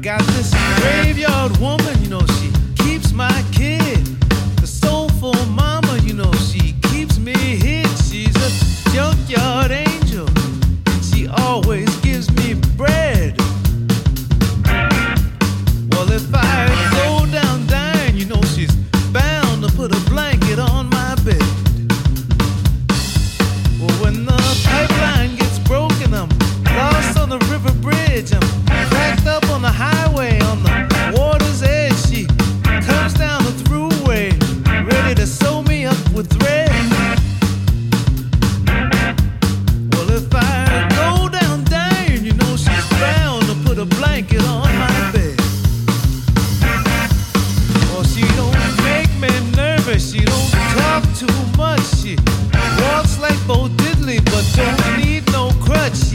got this graveyard woman, she keeps my kid. The soulful mama, she keeps me hid. She's a junkyard angel, and she always gives me bread. Well, if I go down dying, she's bound to put a blanket on my bed. Well, when the pipeline gets broken, I'm lost on the river bridge. I'm cracked up on the highway on the water's edge. She comes down the thruway, ready to sew me up with thread. Well, if I go down dying, she's bound to put a blanket on my bed. Well, she don't make me nervous, she don't talk too much. She walks like Bo Diddley, but don't need no crutch.